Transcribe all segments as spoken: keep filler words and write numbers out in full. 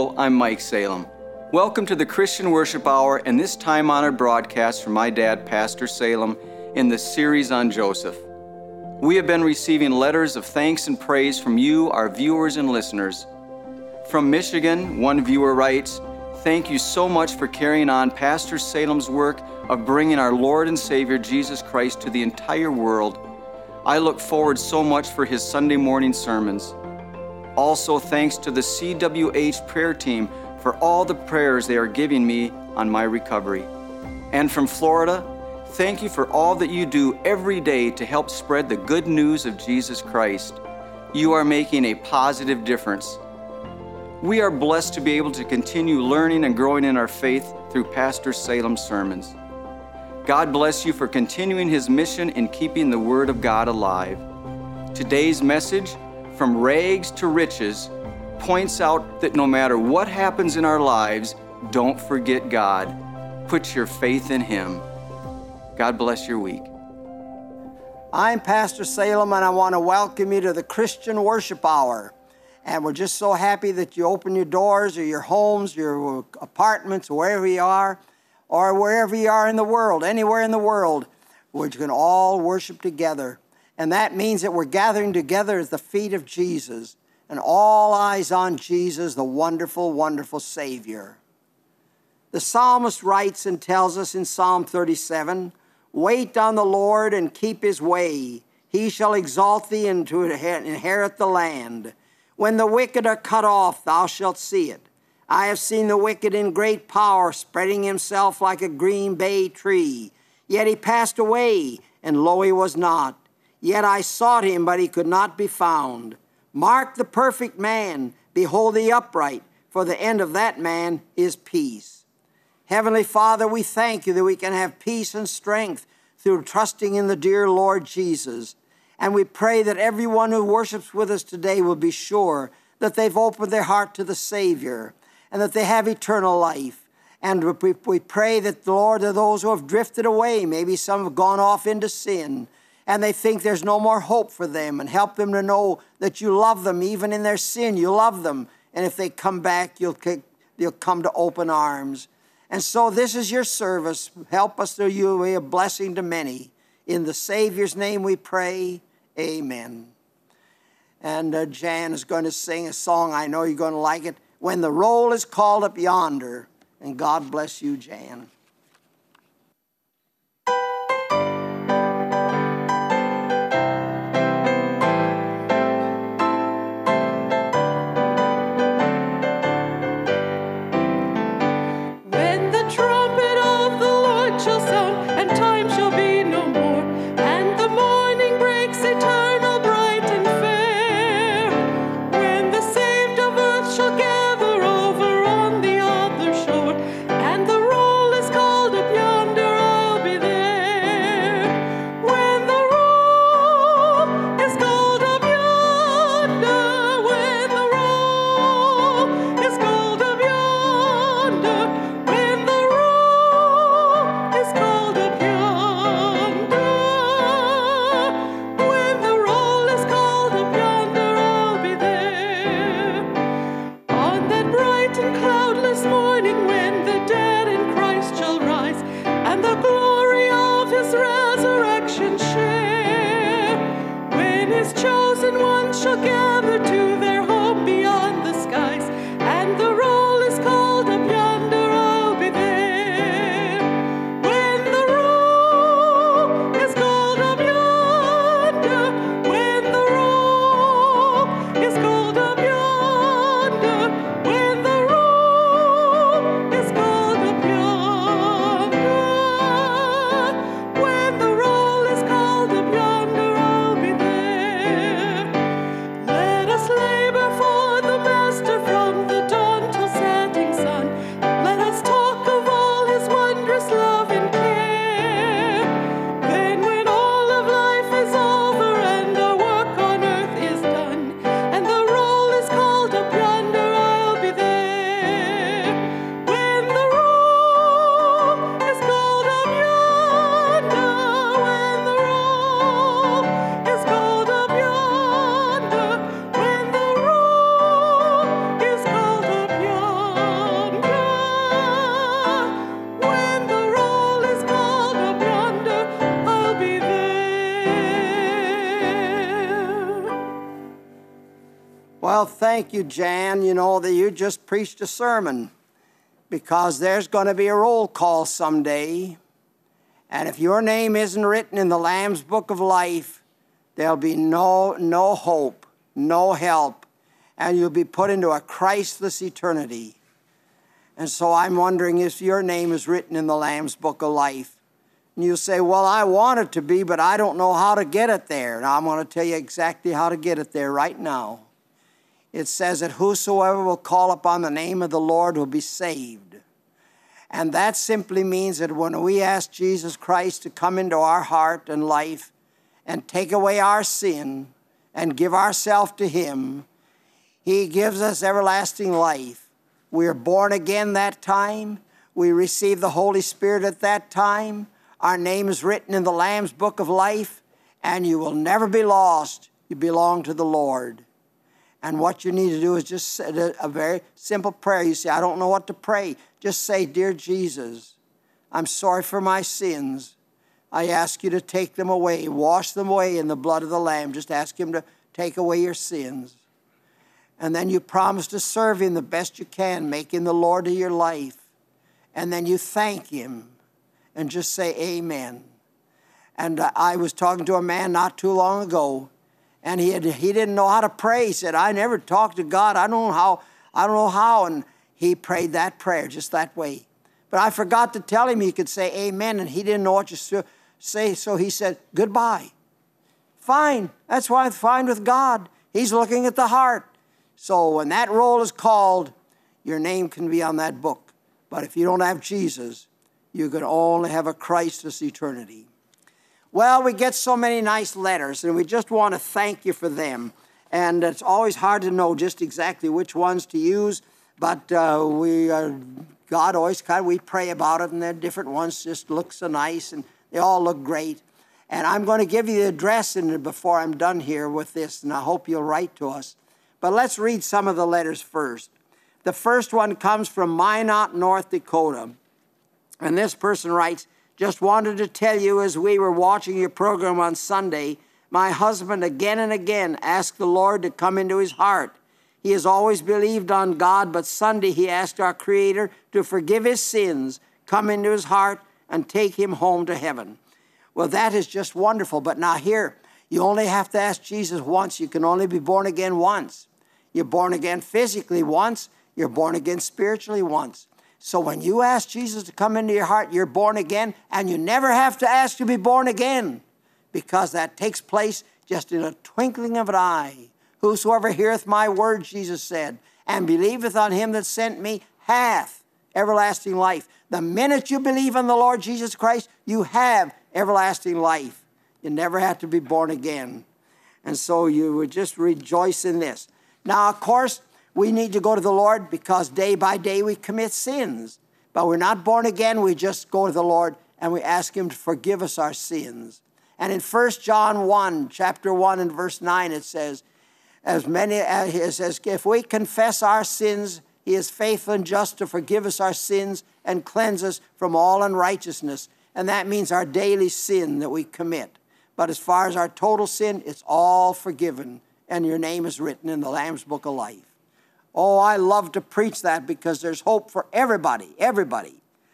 Hello, I'm Mike Salem. Welcome to the Christian Worship Hour and this time-honored broadcast from my dad, Pastor Salem, in the series on Joseph. We have been receiving letters of thanks and praise from you, our viewers and listeners. From Michigan, one viewer writes, "Thank you so much for carrying on Pastor Salem's work of bringing our Lord and Savior Jesus Christ to the entire world. I look forward so much for his Sunday morning sermons. Also, thanks to the C W H prayer team for all the prayers they are giving me on my recovery. And from Florida, thank you for all that you do every day to help spread the good news of Jesus Christ. You are making a positive difference. We are blessed to be able to continue learning and growing in our faith through Pastor Salem's sermons. God bless you for continuing his mission in keeping the Word of God alive." Today's message, From Rags to Riches, points out that no matter what happens in our lives, don't forget God. Put your faith in him. God bless your week. I'm Pastor Salem, and I want to welcome you to the Christian Worship Hour. And we're just so happy that you open your doors or your homes, your apartments, wherever you are, or wherever you are in the world, anywhere in the world, we can all worship together. And that means that we're gathering together at the feet of Jesus, and all eyes on Jesus, the wonderful, wonderful Savior. The psalmist writes and tells us in Psalm thirty-seven, "Wait on the Lord and keep his way. He shall exalt thee and to inherit the land. When the wicked are cut off, thou shalt see it. I have seen the wicked in great power, spreading himself like a green bay tree. Yet he passed away, and lo, he was not. Yet I sought him, but he could not be found. Mark the perfect man, behold the upright, for the end of that man is peace." Heavenly Father, we thank you that we can have peace and strength through trusting in the dear Lord Jesus. And we pray that everyone who worships with us today will be sure that they've opened their heart to the Savior and that they have eternal life. And we, we pray that, Lord, to those who have drifted away, maybe some have gone off into sin, and they think there's no more hope for them, and help them to know that you love them even in their sin. You love them, and if they come back, you'll, you'll come to open arms. And so this is your service. Help us that you be a blessing to many. In the Savior's name we pray, amen. And uh, Jan is going to sing a song. I know you're going to like it. "When the Roll is Called Up Yonder." And God bless you, Jan. Let Well, thank you, Jan. You know that you just preached a sermon, because there's going to be a roll call someday. And if your name isn't written in the Lamb's Book of Life, there'll be no, no hope, no help, and you'll be put into a Christless eternity. And so I'm wondering if your name is written in the Lamb's Book of Life. And you say, well, I want it to be, but I don't know how to get it there. Now I'm going to tell you exactly how to get it there right now. It says that whosoever will call upon the name of the Lord will be saved. And that simply means that when we ask Jesus Christ to come into our heart and life and take away our sin and give ourselves to Him, He gives us everlasting life. We are born again that time. We receive the Holy Spirit at that time. Our name is written in the Lamb's Book of Life, and you will never be lost. You belong to the Lord. And what you need to do is just say a, a very simple prayer. You say, I don't know what to pray. Just say, Dear Jesus, I'm sorry for my sins. I ask you to take them away. Wash them away in the blood of the Lamb. Just ask Him to take away your sins. And then you promise to serve Him the best you can, make Him the Lord of your life. And then you thank Him and just say amen. And uh, I was talking to a man not too long ago, and he had, he didn't know how to pray. He said, I never talked to God. I don't know how. I don't know how. And he prayed that prayer just that way. But I forgot to tell him he could say amen, and he didn't know what to say. So he said, goodbye. Fine. That's why I'm fine with God. He's looking at the heart. So when that roll is called, your name can be on that book. But if you don't have Jesus, you can only have a Christless eternity. Well, we get so many nice letters, and we just want to thank you for them. And it's always hard to know just exactly which ones to use, but uh, we, uh, God always kind of, we pray about it, and the different ones just look so nice, and they all look great. And I'm going to give you the address in, before I'm done here with this, and I hope you'll write to us. But let's read some of the letters first. The first one comes from Minot, North Dakota. And this person writes, just wanted to tell you, as we were watching your program on Sunday, my husband again and again asked the Lord to come into his heart. He has always believed on God, but Sunday he asked our Creator to forgive his sins, come into his heart, and take him home to heaven. Well, that is just wonderful. But now here, you only have to ask Jesus once. You can only be born again once. You're born again physically once. You're born again spiritually once. So when you ask Jesus to come into your heart, you're born again, and you never have to ask to be born again, because that takes place just in a twinkling of an eye. Whosoever heareth my word, Jesus said, and believeth on him that sent me, hath everlasting life. The minute you believe on the Lord Jesus Christ, you have everlasting life. You never have to be born again. And so you would just rejoice in this. Now, of course, we need to go to the Lord because day by day we commit sins. But we're not born again. We just go to the Lord and we ask Him to forgive us our sins. And in First John one, chapter one and verse nine, it says, as many as it says, if we confess our sins, He is faithful and just to forgive us our sins and cleanse us from all unrighteousness. And that means our daily sin that we commit. But as far as our total sin, it's all forgiven. And your name is written in the Lamb's Book of Life. Oh, I love to preach that because there's hope for everybody, everybody.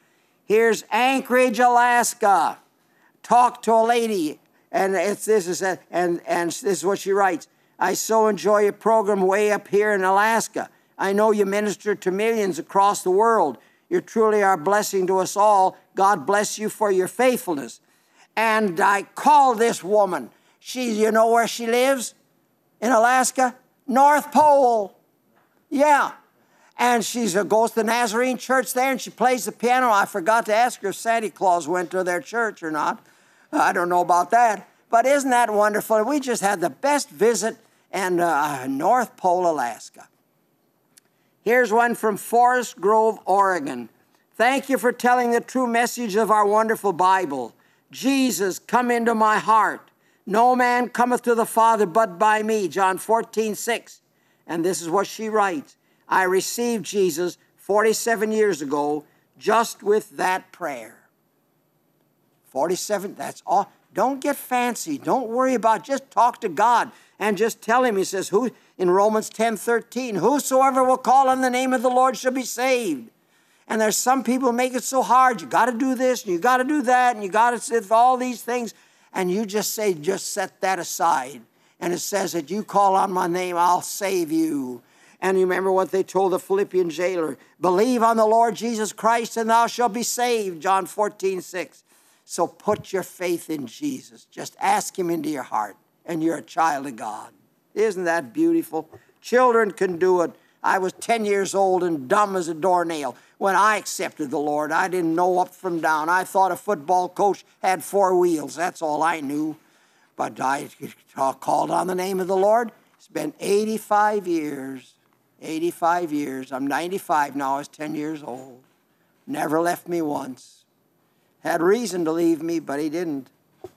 Here's Anchorage, Alaska. Talk to a lady, and it's this is a, and and this is what she writes. I so enjoy your program way up here in Alaska. I know you minister to millions across the world. You're truly our blessing to us all. God bless you for your faithfulness. And I call this woman. She, you know where she lives? In Alaska? North Pole. Yeah. And she goes to the Nazarene church there, and she plays the piano. I forgot to ask her if Santa Claus went to their church or not. I don't know about that. But isn't that wonderful? We just had the best visit in uh, North Pole, Alaska. Here's one from Forest Grove, Oregon. Thank you for telling the true message of our wonderful Bible. Jesus, come into my heart. No man cometh to the Father but by me. John fourteen, six. And this is what she writes. I received Jesus forty-seven years ago just with that prayer. forty-seven, that's all. Don't get fancy. Don't worry about it. Just talk to God and just tell him. He says, who in Romans ten thirteen, whosoever will call on the name of the Lord shall be saved. And there's some people who make it so hard. You got to do this and you got to do that and you got to say all these things. And you just say, just set that aside. And it says that you call on my name, I'll save you. And you remember what they told the Philippian jailer, believe on the Lord Jesus Christ and thou shalt be saved, John fourteen six. So put your faith in Jesus. Just ask him into your heart and you're a child of God. Isn't that beautiful? Children can do it. I was ten years old and dumb as a doornail when I accepted the Lord. I didn't know up from down. I thought a football coach had four wheels. That's all I knew. But I called on the name of the Lord. It's been eighty-five years. eighty-five years. I'm ninety-five now. I was ten years old. Never left me once. Had reason to leave me, but he didn't.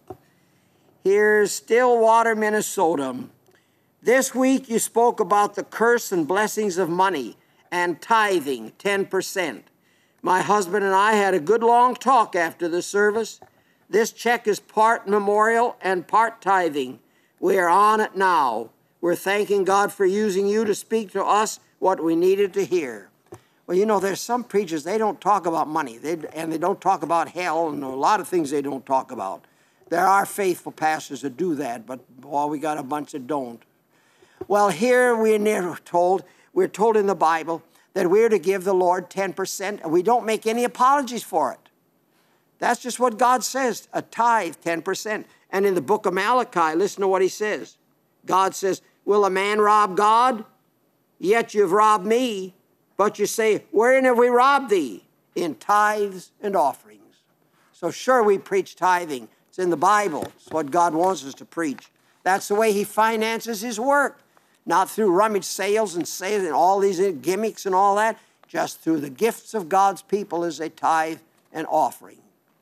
Here's Stillwater, Minnesota. This week you spoke about the curse and blessings of money and tithing, ten percent. My husband and I had a good long talk after the service. This check is part memorial and part tithing. We are on it now. We're thanking God for using you to speak to us what we needed to hear. Well, you know, there's some preachers, they don't talk about money, they, and they don't talk about hell, and a lot of things they don't talk about. There are faithful pastors that do that, but, boy, we got a bunch that don't. Well, here we're told, we're told in the Bible that we're to give the Lord ten percent, and we don't make any apologies for it. That's just what God says, a tithe, ten percent. And in the book of Malachi, listen to what he says. God says, will a man rob God? Yet you've robbed me. But you say, wherein have we robbed thee? In tithes and offerings. So sure, we preach tithing. It's in the Bible. It's what God wants us to preach. That's the way he finances his work. Not through rummage sales and sales and all these gimmicks and all that. Just through the gifts of God's people as a tithe and offering.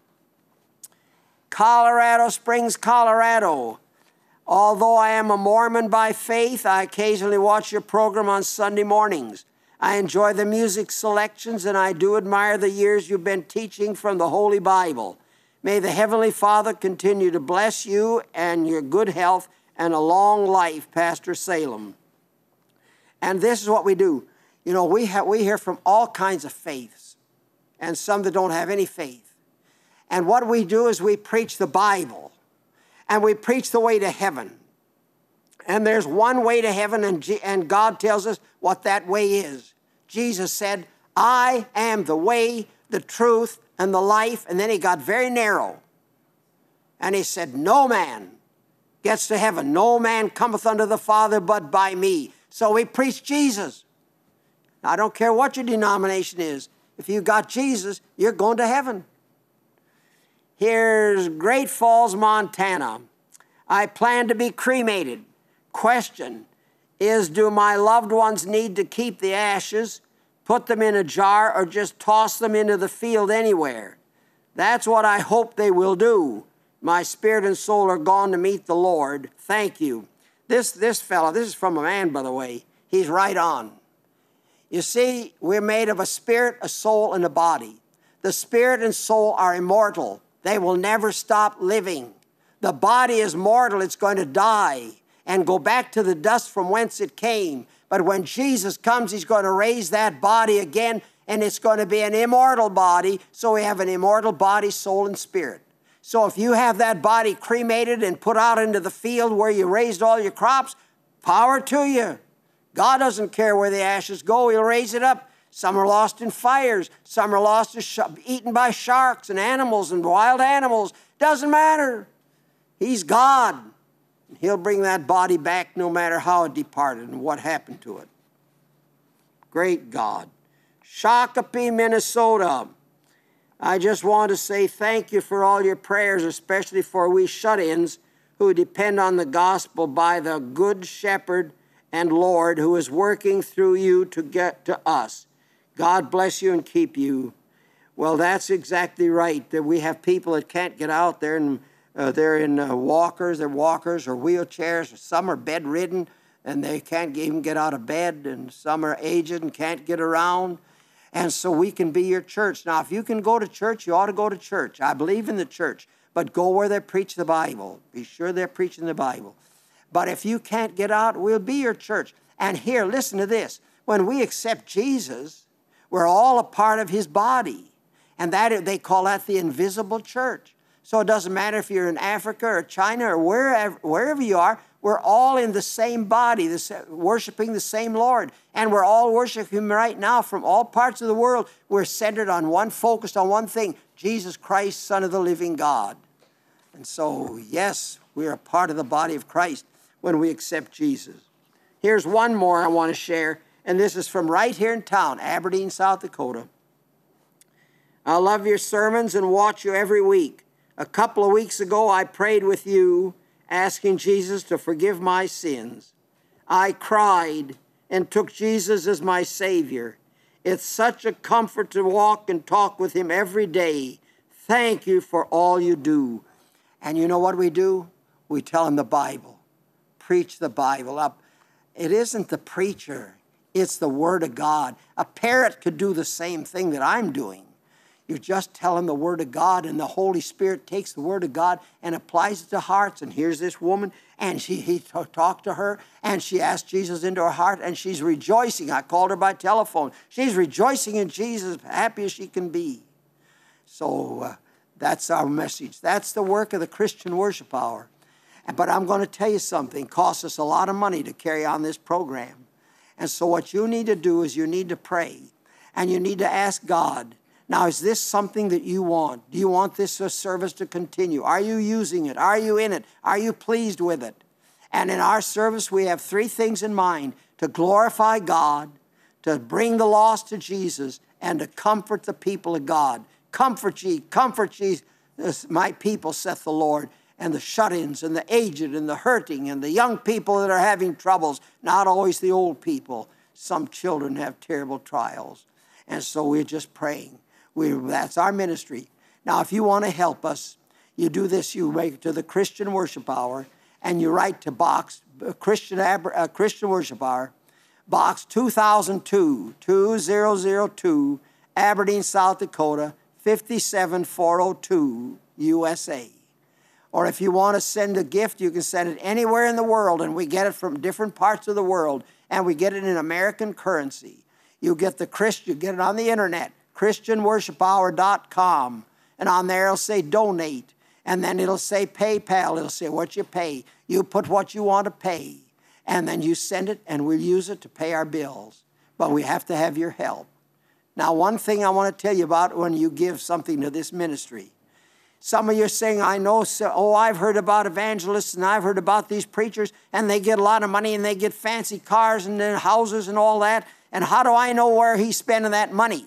Colorado Springs, Colorado. Although I am a Mormon by faith, I occasionally watch your program on Sunday mornings. I enjoy the music selections, and I do admire the years you've been teaching from the Holy Bible. May the Heavenly Father continue to bless you and your good health and a long life, Pastor Salem. And this is what we do. You know, we, have, we hear from all kinds of faiths, and some that don't have any faith. And what we do is we preach the Bible, and we preach the way to heaven. And there's one way to heaven, and, G- and God tells us what that way is. Jesus said, I am the way, the truth, and the life. And then he got very narrow. And he said, no man gets to heaven. No man cometh unto the Father but by me. So we preach Jesus. Now, I don't care what your denomination is. If you got Jesus, you're going to heaven. Here's Great Falls, Montana. I plan to be cremated. Question is, do my loved ones need to keep the ashes, put them in a jar, or just toss them into the field anywhere? That's what I hope they will do. My spirit and soul are gone to meet the Lord. Thank you. This, this fellow, this is from a man, by the way. He's right on. You see, we're made of a spirit, a soul, and a body. The spirit and soul are immortal. They will never stop living. The body is mortal. It's going to die and go back to the dust from whence it came. But when Jesus comes, he's going to raise that body again, and it's going to be an immortal body. So we have an immortal body, soul, and spirit. So if you have that body cremated and put out into the field where you raised all your crops, power to you. God doesn't care where the ashes go. He'll raise it up. Some are lost in fires. Some are lost, sh- eaten by sharks and animals and wild animals. Doesn't matter. He's God. He'll bring that body back no matter how it departed and what happened to it. Great God. Shakopee, Minnesota. I just want to say thank you for all your prayers, especially for we shut-ins who depend on the gospel by the good shepherd and Lord who is working through you to get to us. God bless you and keep you. Well, that's exactly right. That we have people that can't get out there, and uh, they're in uh, walkers, they're walkers or wheelchairs. Some are bedridden and they can't even get out of bed, and some are aged and can't get around. And so we can be your church. Now, if you can go to church, you ought to go to church. I believe in the church. but go where they preach the Bible. Be sure they're preaching the Bible. But if you can't get out, we'll be your church. And here, listen to this. When we accept Jesus, we're all a part of his body. And that they call that the invisible church. So it doesn't matter if you're in Africa or China or wherever, wherever you are, we're all in the same body, the, worshiping the same Lord. And we're all worshiping him right now from all parts of the world. We're centered on one, focused on one thing, Jesus Christ, Son of the living God. And so, yes, we're a part of the body of Christ when we accept Jesus. Here's one more I want to share, and this is from right here in town, Aberdeen, South Dakota. I love your sermons and watch you every week. A couple of weeks ago, I prayed with you, asking Jesus to forgive my sins. I cried and took Jesus as my Savior. It's such a comfort to walk and talk with him every day. Thank you for all you do. And you know what we do? We tell him the Bible. Preach the Bible up. It isn't the preacher. It's the Word of God. A parrot could do the same thing that I'm doing. You just tell him the Word of God, and the Holy Spirit takes the Word of God and applies it to hearts. And here's this woman, and she, he t- talked to her, and she asked Jesus into her heart, and she's rejoicing. I called her by telephone. She's rejoicing in Jesus, happy as she can be. So uh, that's our message. That's the work of the Christian Worship Hour. But I'm going to tell you something. It costs us a lot of money to carry on this program. And so what you need to do is you need to pray, and you need to ask God, now, is this something that you want? Do you want this service to continue? Are you using it? Are you in it? Are you pleased with it? And in our service, we have three things in mind: to glorify God, to bring the lost to Jesus, and to comfort the people of God. Comfort ye, comfort ye, my people, saith the Lord. And the shut-ins, and the aged, and the hurting, and the young people that are having troubles, not always the old people. Some children have terrible trials. And so we're just praying. We, that's our ministry. Now, if you want to help us, you do this. You make it to the Christian Worship Hour, and you write to Box, Christian, uh, Christian Worship Hour, Box two thousand two, two thousand two, Aberdeen, South Dakota, five seven four oh two, U S A. Or if you want to send a gift, you can send it anywhere in the world, and we get it from different parts of the world, and we get it in American currency. You get the Christ, you get it on the internet, Christian Worship Hour dot com, and on there it'll say donate, and then it'll say PayPal. It'll say what you pay. You put what you want to pay, and then you send it, and we'll use it to pay our bills. But we have to have your help. Now, one thing I want to tell you about when you give something to this ministry. Some of you are saying, I know, so, oh, I've heard about evangelists, and I've heard about these preachers, and they get a lot of money, and they get fancy cars and houses and all that, and how do I know where he's spending that money?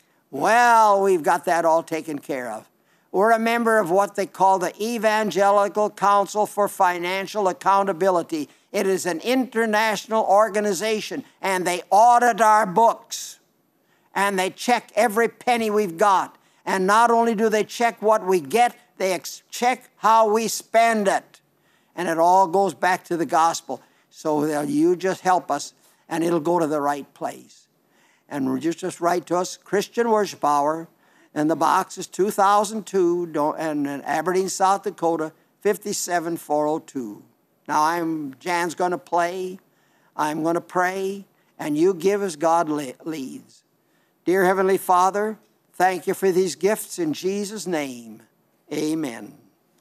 Well, we've got that all taken care of. We're a member of what they call the Evangelical Council for Financial Accountability. It is an international organization, and they audit our books, and they check every penny we've got. And not only do they check what we get, they ex- check how we spend it. And it all goes back to the gospel. So uh, you just help us, and it'll go to the right place. And just, just write to us, Christian Worship Hour, and the box is two thousand two, and in Aberdeen, South Dakota, five seven four oh two. Now, I'm Jan's going to play, I'm going to pray, and you give as God le- leads. Dear Heavenly Father, thank you for these gifts in Jesus' name. Amen.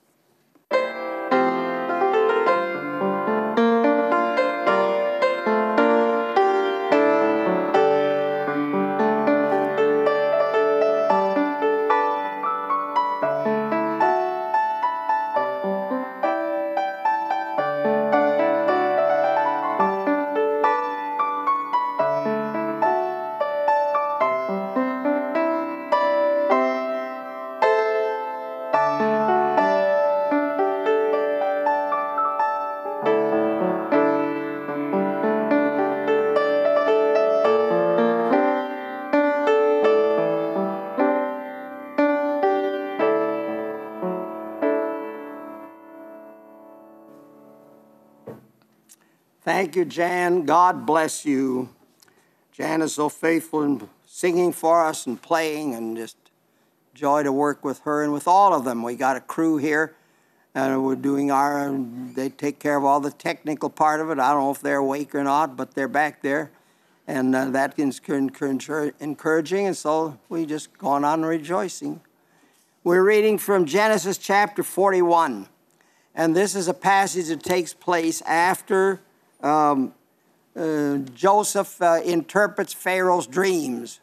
Thank you, Jan. God bless you. Jan is so faithful in singing for us and playing, and just joy to work with her and with all of them. We got a crew here, and we're doing our, they take care of all the technical part of it. I don't know if they're awake or not, but they're back there. And uh, that is encouraging, and so we just go on rejoicing. We're reading from Genesis chapter forty-one, and this is a passage that takes place after um, uh, Joseph uh, interprets Pharaoh's dreams.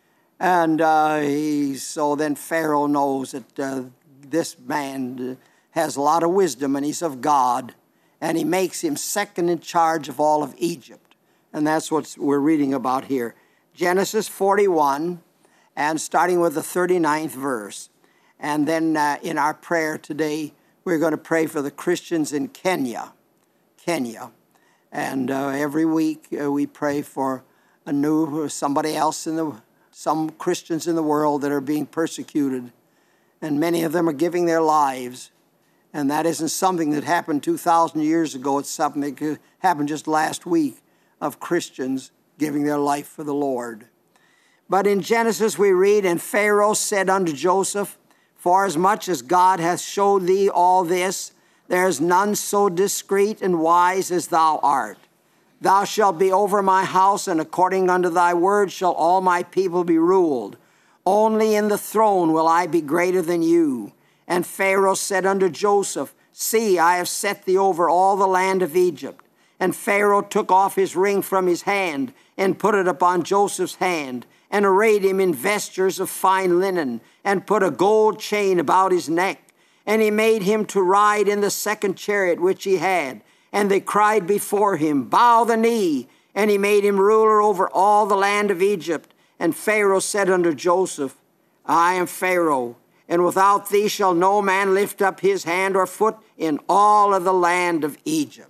And uh, he, so then Pharaoh knows that uh, this man has a lot of wisdom, and he's of God, and he makes him second in charge of all of Egypt. And that's what we're reading about here. Genesis forty-one, and starting with the thirty-ninth verse. And then uh, in our prayer today, we're going to pray for the Christians in Kenya. Kenya. And uh, every week uh, we pray for a new, somebody else in the, some Christians in the world that are being persecuted. And many of them are giving their lives. And that isn't something that happened two thousand years ago. It's something that happened just last week, of Christians giving their life for the Lord. But in Genesis we read, and Pharaoh said unto Joseph, forasmuch as God hath showed thee all this, there is none so discreet and wise as thou art. Thou shalt be over my house, and according unto thy word shall all my people be ruled. Only in the throne will I be greater than you. And Pharaoh said unto Joseph, see, I have set thee over all the land of Egypt. And Pharaoh took off his ring from his hand and put it upon Joseph's hand, and arrayed him in vestures of fine linen, and put a gold chain about his neck. And he made him to ride in the second chariot which he had. And they cried before him, bow the knee. And he made him ruler over all the land of Egypt. And Pharaoh said unto Joseph, I am Pharaoh, and without thee shall no man lift up his hand or foot in all of the land of Egypt.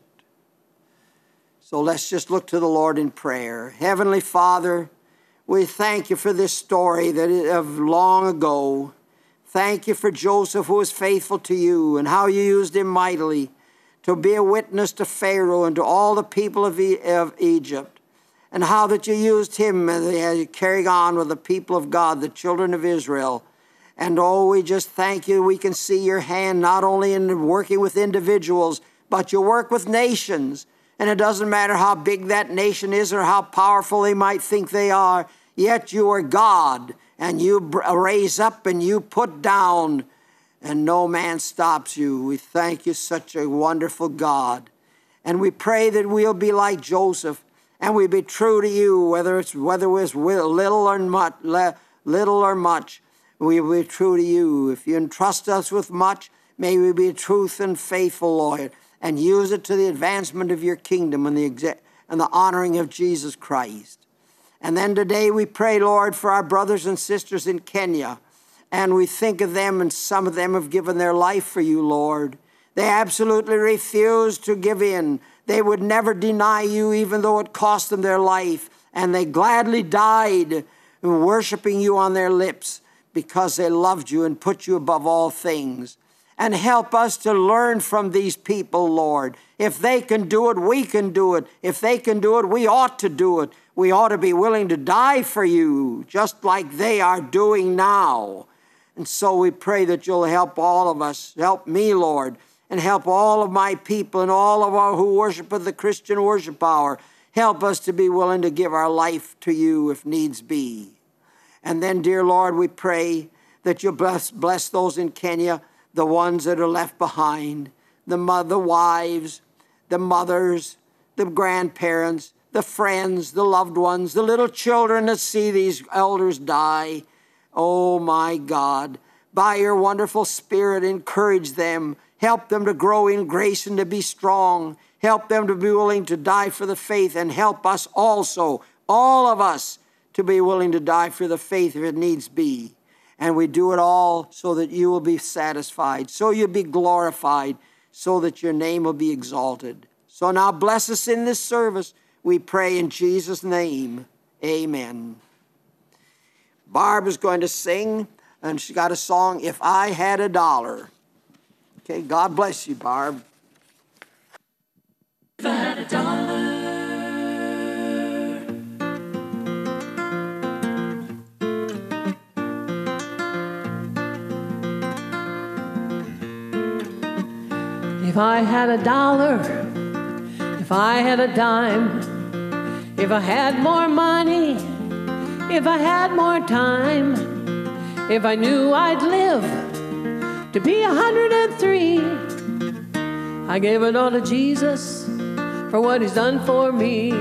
So let's just look to the Lord in prayer. Heavenly Father, we thank you for this story that of long ago. Thank you for Joseph, who was faithful to you, and how you used him mightily to be a witness to Pharaoh and to all the people of, e of Egypt, and how that you used him as you carrying on with the people of God, the children of Israel. And oh, we just thank you. We can see your hand not only in working with individuals, but you work with nations. And it doesn't matter how big that nation is or how powerful they might think they are, yet you are God, and you raise up and you put down, and no man stops you. We thank you, such a wonderful God. And we pray that we'll be like Joseph, and we be true to you, whether it's whether it's little or much, little or much, we will be true to you. If you entrust us with much, may we be truth and faithful, Lord, and use it to the advancement of your kingdom and the, and the honoring of Jesus Christ. And then today we pray, Lord, for our brothers and sisters in Kenya. And we think of them, and some of them have given their life for you, Lord. They absolutely refuse to give in. They would never deny you, even though it cost them their life. And they gladly died worshiping you on their lips because they loved you and put you above all things. And help us to learn from these people, Lord. If they can do it, we can do it. If they can do it, we ought to do it. We ought to be willing to die for you, just like they are doing now. And so we pray that you'll help all of us. Help me, Lord, and help all of my people and all of our who worship at the Christian Worship Hour. Help us to be willing to give our life to you if needs be. And then, dear Lord, we pray that you'll bless, bless those in Kenya, the ones that are left behind, the mother, wives, the mothers, the grandparents, the friends, the loved ones, the little children that see these elders die. Oh, my God, by your wonderful Spirit, encourage them. Help them to grow in grace and to be strong. Help them to be willing to die for the faith, and help us also, all of us, to be willing to die for the faith if it needs be. And we do it all so that you will be satisfied, so you'll be glorified, so that your name will be exalted. So now bless us in this service. We pray in Jesus' name. Amen. Barb is going to sing, and she got a song, If I Had a Dollar. Okay, God bless you, Barb. If I had a dollar. If I had a dollar, if I had a dime, if I had more money, if I had more time, if I knew I'd live to be a hundred and three, I gave it all to Jesus for what he's done for me.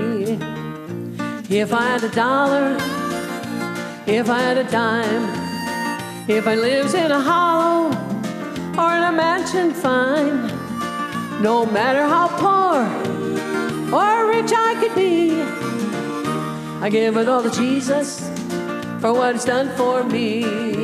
If I had a dollar, if I had a dime, if I lives in a hollow or in a mansion fine, no matter how poor or rich I could be, I give it all to Jesus for what he's done for me.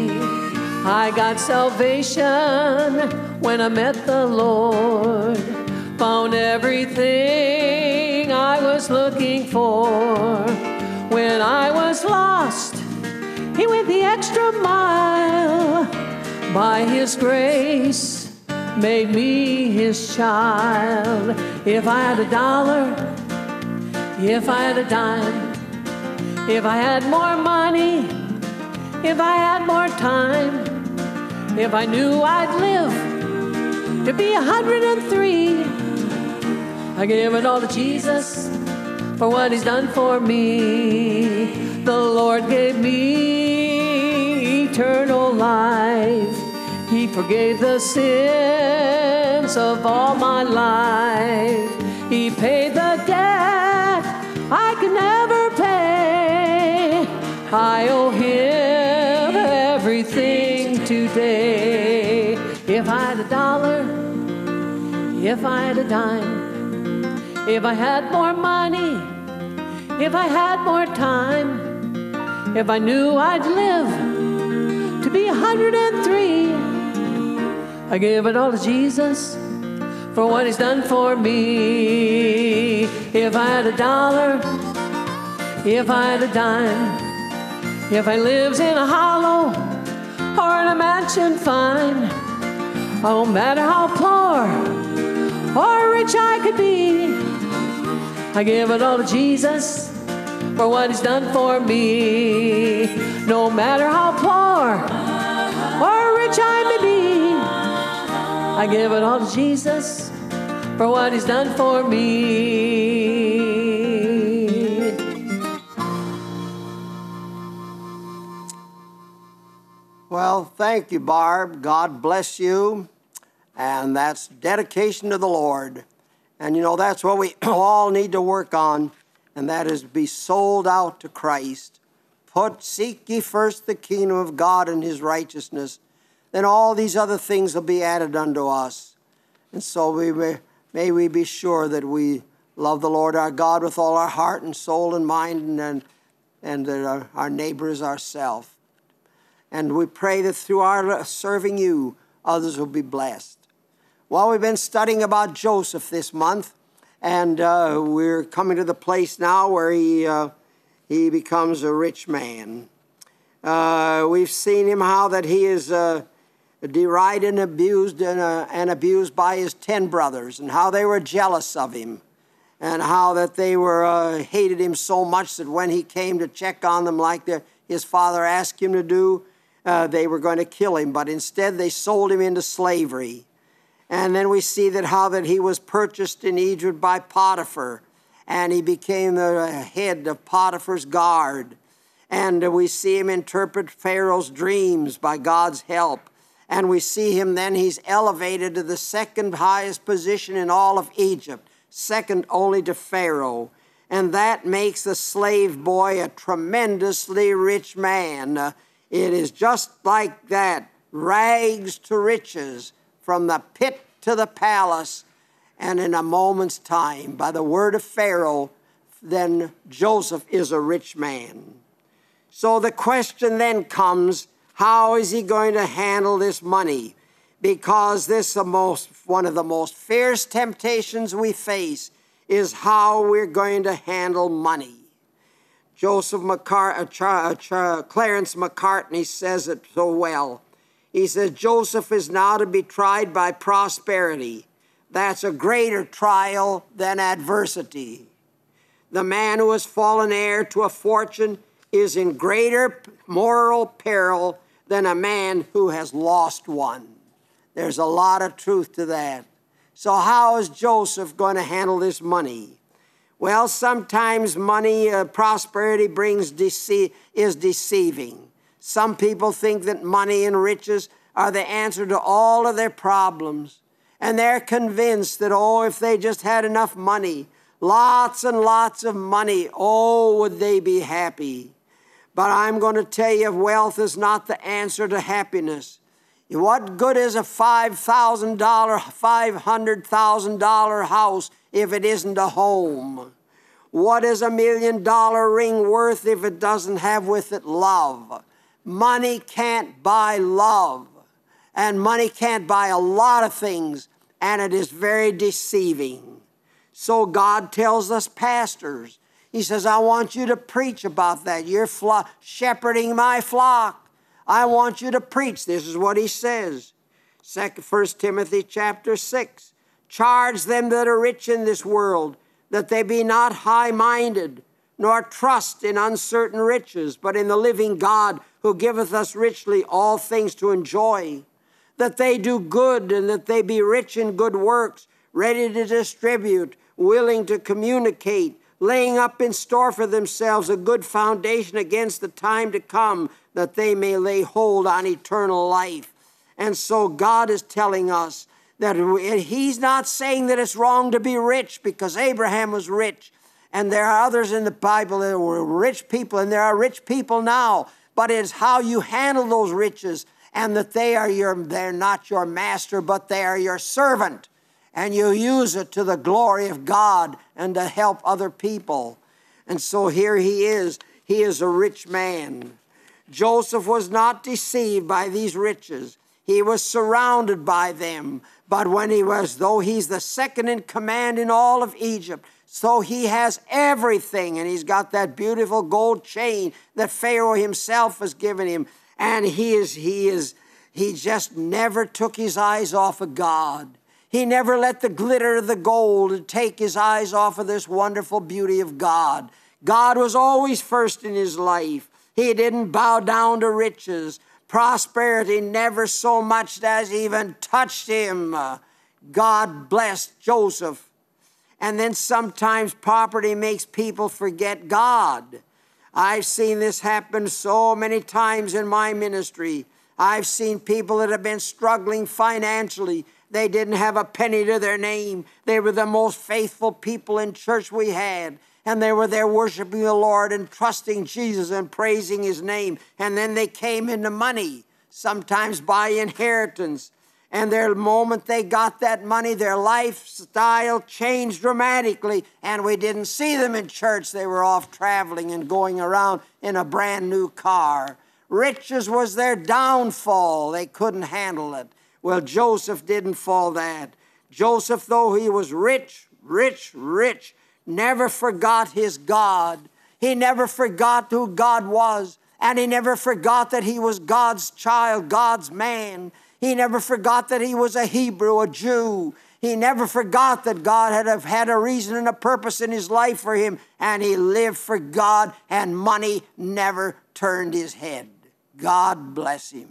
I got salvation when I met the Lord, found everything I was looking for. When I was lost, he went the extra mile. By his grace, made me his child. If I had a dollar, if I had a dime, if I had more money, if I had more time, if I knew I'd live to be a hundred and three, I give it all to Jesus for what he's done for me. The Lord gave me eternal life. He forgave the sins of all my life. He paid the debt I could never pay. I owe him everything today. If I had a dollar, if I had a dime, if I had more money, if I had more time, if I knew I'd live to be a hundred and three, I give it all to Jesus for what he's done for me. If I had a dollar, if I had a dime, if I lives in a hollow or in a mansion fine, no matter how poor or rich I could be, I give it all to Jesus for what he's done for me. No matter how poor or rich I may be, I give it all to Jesus for what he's done for me. Well, thank you, Barb. God bless you. And that's dedication to the Lord. And you know, that's what we all need to work on, and that is to be sold out to Christ. Put, seek ye first the kingdom of God and his righteousness, then all these other things will be added unto us. And so we may, may we be sure that we love the Lord our God with all our heart and soul and mind, and, and that our, our neighbor is ourselves. And we pray that through our serving you, others will be blessed. Well, we've been studying about Joseph this month, and uh, we're coming to the place now where he, uh, he becomes a rich man. Uh, we've seen him how that he is uh, derided and abused and, uh, and abused by his ten brothers, and how they were jealous of him, and how that they were uh, hated him so much that when he came to check on them like their, his father asked him to do, uh, they were going to kill him, but instead they sold him into slavery. And then we see that how that he was purchased in Egypt by Potiphar, and he became the head of Potiphar's guard. And we see him interpret Pharaoh's dreams by God's help. And we see him then, he's elevated to the second highest position in all of Egypt, second only to Pharaoh. And that makes the slave boy a tremendously rich man. Uh, it is just like that, rags to riches, from the pit to the palace, and in a moment's time, by the word of Pharaoh, then Joseph is a rich man. So the question then comes, how is he going to handle this money? Because this is the most, one of the most fierce temptations we face is how we're going to handle money. Joseph McCart- uh, Char- uh, Char- Clarence McCartney says it so well. He says, Joseph is now to be tried by prosperity. That's a greater trial than adversity. The man who has fallen heir to a fortune is in greater moral peril than a man who has lost one. There's a lot of truth to that. So how is Joseph going to handle this money? Well, sometimes money, uh, prosperity brings dece- is deceiving. Some people think that money and riches are the answer to all of their problems. And they're convinced that, oh, if they just had enough money, lots and lots of money, oh, would they be happy. But I'm going to tell you, wealth is not the answer to happiness. What good is a five thousand dollars, five hundred thousand dollars house if it isn't a home? What is a million dollar ring worth if it doesn't have with it love? Money can't buy love. And money can't buy a lot of things, and it is very deceiving. So God tells us pastors, He says, I want you to preach about that. You're flo- shepherding my flock. I want you to preach. This is what He says. First Timothy chapter six. Charge them that are rich in this world, that they be not high-minded, nor trust in uncertain riches, but in the living God, who giveth us richly all things to enjoy. That they do good, and that they be rich in good works, ready to distribute, willing to communicate, laying up in store for themselves a good foundation against the time to come, that they may lay hold on eternal life. And so God is telling us that He's not saying that it's wrong to be rich, because Abraham was rich, and there are others in the Bible that were rich people, and there are rich people now, but it's how you handle those riches, and that they are your, they're not your master, but they are your servant. And you use it to the glory of God and to help other people. And so here he is. He is a rich man. Joseph was not deceived by these riches. He was surrounded by them. But when he was, though he's the second in command in all of Egypt, so he has everything. And he's got that beautiful gold chain that Pharaoh himself has given him. And he is, he is, he just never took his eyes off of God. He never let the glitter of the gold take his eyes off of this wonderful beauty of God. God was always first in his life. He didn't bow down to riches. Prosperity never so much as even touched him. God blessed Joseph. And then sometimes poverty makes people forget God. I've seen this happen so many times in my ministry. I've seen people that have been struggling financially. They didn't have a penny to their name. They were the most faithful people in church we had. And they were there worshiping the Lord and trusting Jesus and praising His name. And then they came into money, sometimes by inheritance. And the moment they got that money, their lifestyle changed dramatically. And we didn't see them in church. They were off traveling and going around in a brand new car. Riches was their downfall. They couldn't handle it. Well, Joseph didn't fall that. Joseph, though he was rich, rich, rich, never forgot his God. He never forgot who God was. And he never forgot that he was God's child, God's man. He never forgot that he was a Hebrew, a Jew. He never forgot that God had a, had a reason and a purpose in his life for him. And he lived for God, and money never turned his head. God bless him.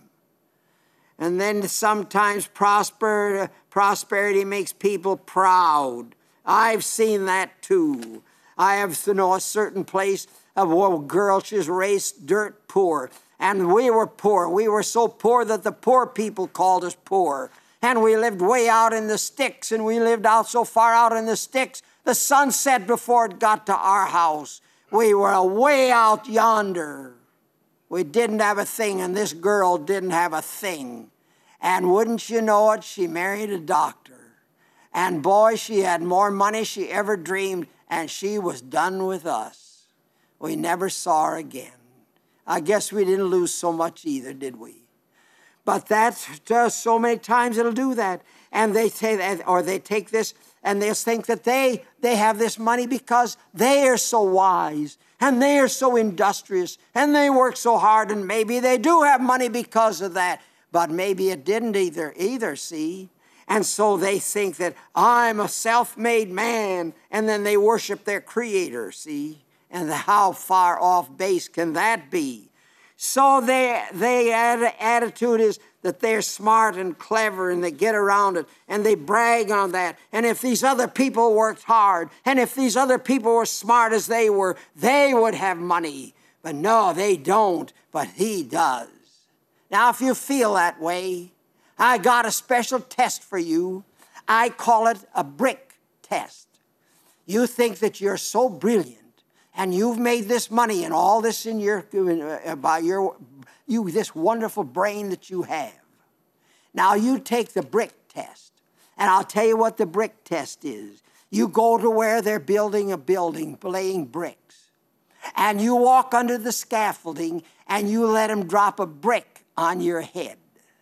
And then sometimes prosper, prosperity makes people proud. I've seen that too. I have to know a certain place of a girl, she was raised dirt poor. And we were poor. We were so poor that the poor people called us poor. And we lived way out in the sticks, and we lived out so far out in the sticks, the sun set before it got to our house. We were way out yonder. We didn't have a thing, and this girl didn't have a thing. And wouldn't you know it, she married a doctor. And boy, she had more money she ever dreamed, and she was done with us. We never saw her again. I guess we didn't lose so much either, did we? But that's just so many times it'll do that. And they say that, or they take this and they'll think that they, they have this money because they are so wise and they are so industrious and they work so hard, and maybe they do have money because of that. But maybe it didn't either, either, see? And so they think that I'm a self-made man, and then they worship their creator, see? And how far off base can that be? So their they attitude is that they're smart and clever and they get around it and they brag on that. And if these other people worked hard and if these other people were smart as they were, they would have money. But no, they don't, but he does. Now, if you feel that way, I got a special test for you. I call it a brick test. You think that you're so brilliant and you've made this money and all this in your, uh, by your, you, this wonderful brain that you have. Now you take the brick test, and I'll tell you what the brick test is. You go to where they're building a building, laying bricks, and you walk under the scaffolding and you let them drop a brick on your head.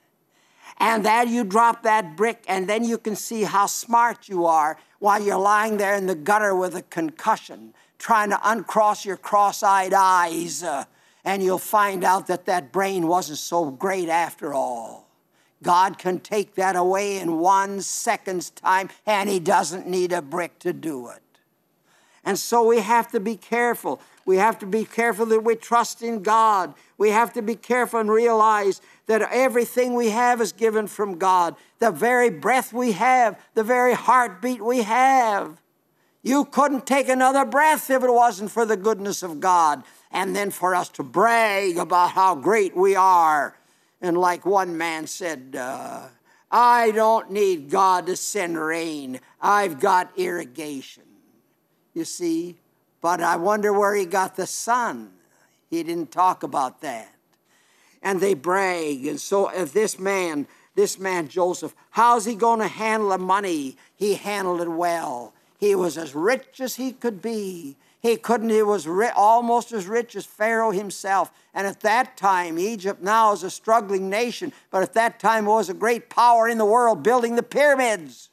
And then you drop that brick, and then you can see how smart you are while you're lying there in the gutter with a concussion, trying to uncross your cross-eyed eyes, uh, and you'll find out that that brain wasn't so great after all. God can take that away in one second's time, and he doesn't need a brick to do it. And so we have to be careful. We have to be careful that we trust in God. We have to be careful and realize that everything we have is given from God. The very breath we have, the very heartbeat we have. You couldn't take another breath if it wasn't for the goodness of God. And then for us to brag about how great we are. And like one man said, uh, I don't need God to send rain. I've got irrigation. You see? But I wonder where he got the sun. He didn't talk about that. And they brag. And so if this man, this man Joseph, how's he going to handle the money? He handled it well. He was as rich as he could be. He couldn't, he was ri- almost as rich as Pharaoh himself. And at that time, Egypt now is a struggling nation, but at that time it was a great power in the world, building the pyramids.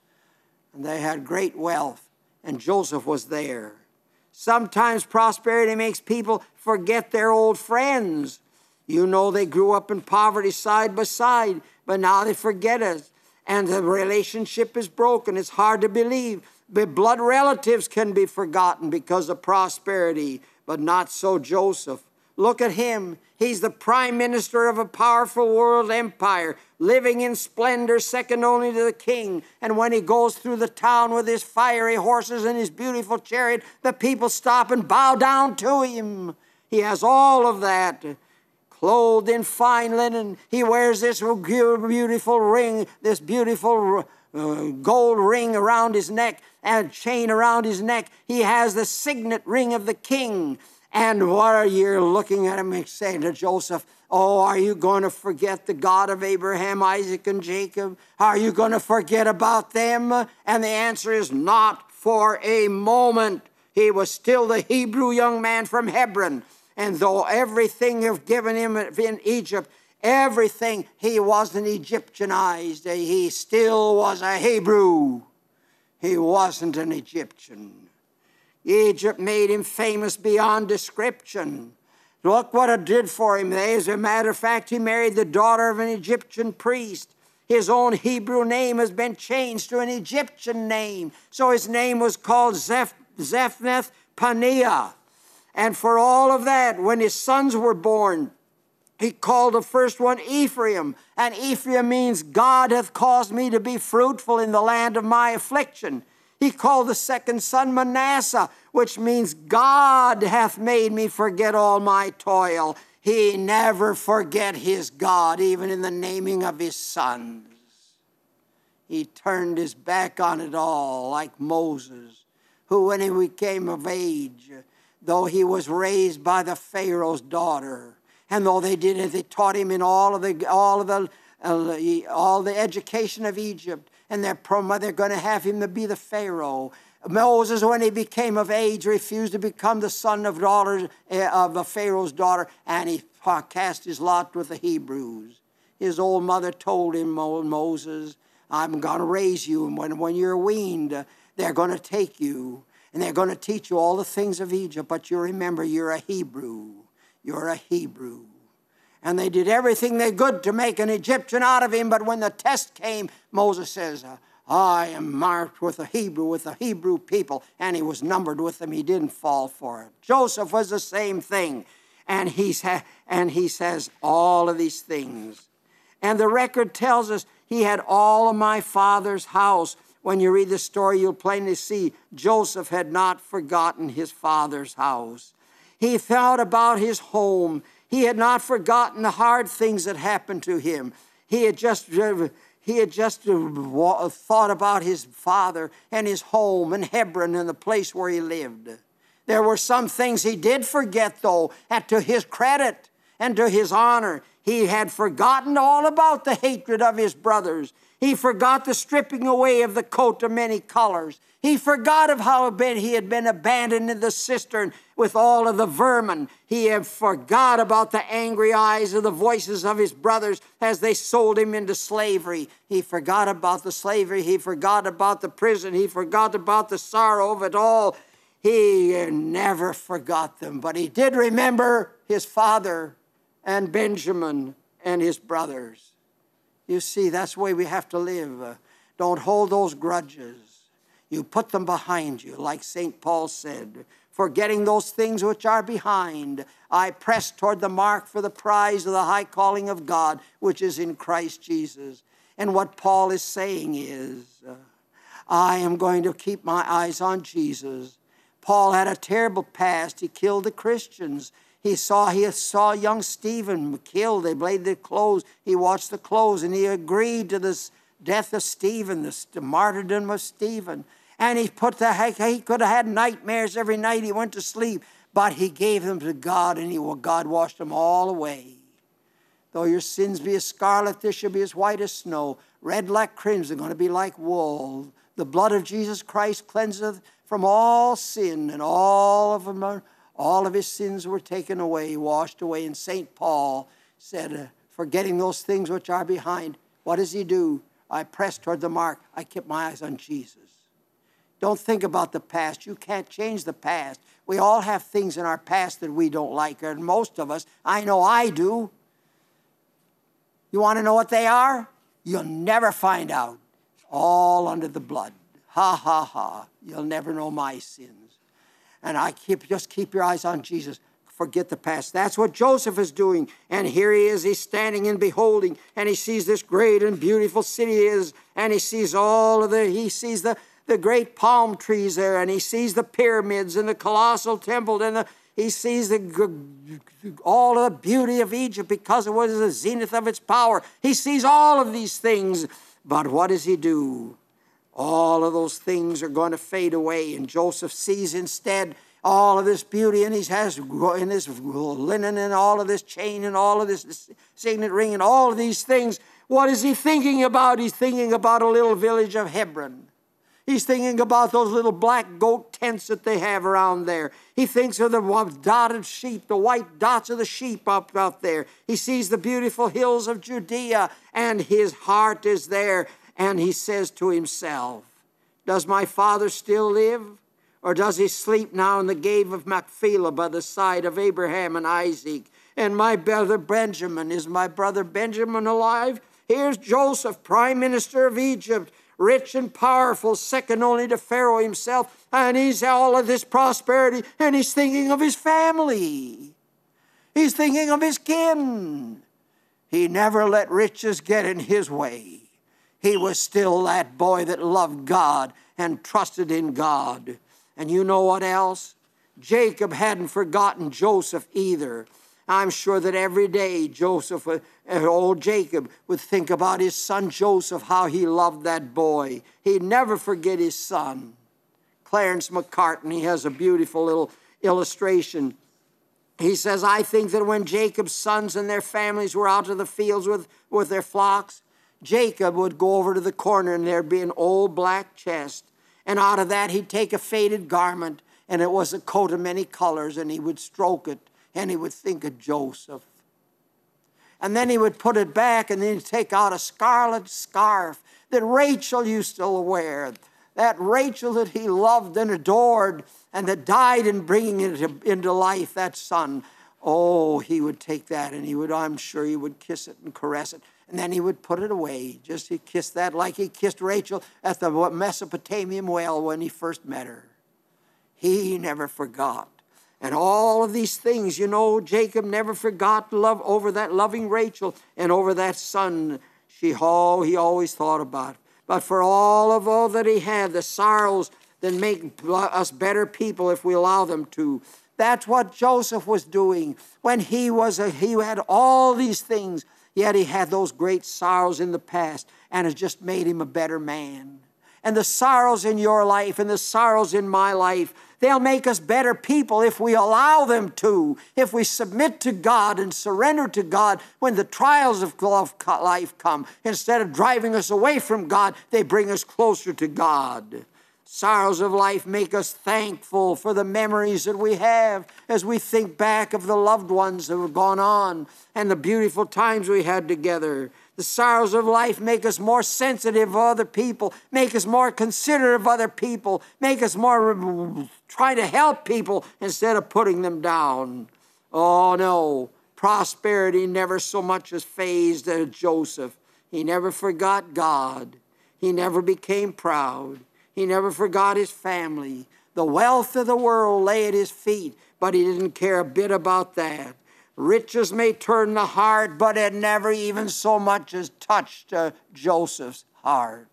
And they had great wealth, and Joseph was there. Sometimes prosperity makes people forget their old friends. You know, they grew up in poverty side by side, but now they forget us. And the relationship is broken. It's hard to believe. But blood relatives can be forgotten because of prosperity, but not so Joseph. Look at him. He's the prime minister of a powerful world empire, living in splendor second only to the king. And when he goes through the town with his fiery horses and his beautiful chariot, the people stop and bow down to him. He has all of that. Clothed in fine linen, he wears this beautiful ring, this beautiful uh, gold ring around his neck and chain around his neck. He has the signet ring of the king. And what are you looking at him and saying to Joseph, oh, are you going to forget the God of Abraham, Isaac, and Jacob? Are you going to forget about them? And the answer is not for a moment. He was still the Hebrew young man from Hebron. And though everything you've given him in Egypt, everything, he wasn't Egyptianized. He still was a Hebrew. He wasn't an Egyptian. Egypt made him famous beyond description. Look what it did for him. As a matter of fact, he married the daughter of an Egyptian priest. His own Hebrew name has been changed to an Egyptian name. So his name was called Zeph- Zephnath Paneah. And for all of that, when his sons were born, he called the first one Ephraim. And Ephraim means God hath caused me to be fruitful in the land of my affliction. He called the second son Manasseh, which means God hath made me forget all my toil. He never forget his God, even in the naming of his sons. He turned his back on it all, like Moses, who when he became of age, though he was raised by the Pharaoh's daughter, and though they did it, they taught him in all of the all of the uh, all the education of Egypt, and they're they're going to have him to be the Pharaoh. Moses, when he became of age, refused to become the son of daughters of the Pharaoh's daughter, and he cast his lot with the Hebrews. His old mother told him, Moses, I'm going to raise you, and when, when you're weaned, they're going to take you, and they're going to teach you all the things of Egypt, but you remember you're a Hebrew. You're a Hebrew. And they did everything they could to make an Egyptian out of him, but when the test came, Moses says, I am marked with a Hebrew, with the Hebrew people, and he was numbered with them. He didn't fall for it. Joseph was the same thing, and, he's ha- and he says all of these things. And the record tells us he had all of my father's house. When you read the story, you'll plainly see Joseph had not forgotten his father's house. He thought about his home. He had not forgotten the hard things that happened to him. He had just, he had just thought about his father and his home and Hebron and the place where he lived. There were some things he did forget, though, and to his credit and to his honor. He had forgotten all about the hatred of his brothers. He forgot the stripping away of the coat of many colors. He forgot of how he had been abandoned in the cistern with all of the vermin. He had forgot about the angry eyes of the voices of his brothers as they sold him into slavery. He forgot about the slavery. He forgot about the prison. He forgot about the sorrow of it all. He never forgot them, but he did remember his father and Benjamin and his brothers. You see, that's the way we have to live. Uh, don't hold those grudges. You put them behind you, like Saint Paul said. Forgetting those things which are behind, I press toward the mark for the prize of the high calling of God, which is in Christ Jesus. And what Paul is saying is, uh, I am going to keep my eyes on Jesus. Paul had a terrible past. He killed the Christians. He saw, he saw young Stephen killed. They laid their clothes. He watched the clothes, and he agreed to this death of Stephen, the, the martyrdom of Stephen. And he put the heck, he could have had nightmares every night he went to sleep, but he gave them to God, and he, well, God washed them all away. Though your sins be as scarlet, they shall be as white as snow. Red like crimson, going to be like wool. The blood of Jesus Christ cleanseth from all sin, and all of them are, all of his sins were taken away, washed away. And Saint Paul said, uh, forgetting those things which are behind, what does he do? I press toward the mark. I kept my eyes on Jesus. Don't think about the past. You can't change the past. We all have things in our past that we don't like, and most of us, I know I do. You want to know what they are? You'll never find out. It's all under the blood. Ha, ha, ha. You'll never know my sins. And I keep just keep your eyes on Jesus. Forget the past. That's what Joseph is doing. And here he is. He's standing and beholding. And he sees this great and beautiful city is. And he sees all of the, he sees the, the great palm trees there. And he sees the pyramids and the colossal temple. And the, he sees the, all of the beauty of Egypt because it was the zenith of its power. He sees all of these things. But what does he do? All of those things are going to fade away. And Joseph sees instead all of this beauty, and he has in his linen and all of this chain and all of this signet ring and all of these things. What is he thinking about? He's thinking about a little village of Hebron. He's thinking about those little black goat tents that they have around there. He thinks of the dotted sheep, the white dots of the sheep up out there. He sees the beautiful hills of Judea, and his heart is there. And he says to himself, does my father still live? Or does he sleep now in the cave of Machpelah by the side of Abraham and Isaac? And my brother Benjamin, is my brother Benjamin alive? Here's Joseph, prime minister of Egypt, rich and powerful, second only to Pharaoh himself. And he's all of this prosperity, and he's thinking of his family. He's thinking of his kin. He never let riches get in his way. He was still that boy that loved God and trusted in God. And you know what else? Jacob hadn't forgotten Joseph either. I'm sure that every day Joseph, uh, old Jacob, would think about his son Joseph, how he loved that boy. He'd never forget his son. Clarence McCartney has a beautiful little illustration. He says, I think that when Jacob's sons and their families were out of the fields with, with their flocks, Jacob would go over to the corner and there'd be an old black chest. And out of that, he'd take a faded garment, and it was a coat of many colors, and he would stroke it, and he would think of Joseph. And then he would put it back, and then he'd take out a scarlet scarf that Rachel used to wear, that Rachel that he loved and adored, and that died in bringing it into life, that son. Oh, he would take that, and he would, I'm sure he would kiss it and caress it. And then he would put it away. Just he kissed that like he kissed Rachel at the Mesopotamian well when he first met her. He never forgot. And all of these things, you know, Jacob never forgot love over that loving Rachel and over that son. She, oh, he always thought about. But for all of all that he had, the sorrows that make us better people if we allow them to. That's what Joseph was doing when he was a, he had all these things, yet he had those great sorrows in the past, and it just made him a better man. And the sorrows in your life and the sorrows in my life, they'll make us better people if we allow them to, if we submit to God and surrender to God when the trials of life come. Instead of driving us away from God, they bring us closer to God. Sorrows of life make us thankful for the memories that we have as we think back of the loved ones that have gone on and the beautiful times we had together. The sorrows of life make us more sensitive of other people, make us more considerate of other people, make us more try to help people instead of putting them down. Oh no, prosperity never so much as fazed as Joseph. He never forgot God. He never became proud. He never forgot his family. The wealth of the world lay at his feet, but he didn't care a bit about that. Riches may turn the heart, but it never even so much as touched uh, Joseph's heart.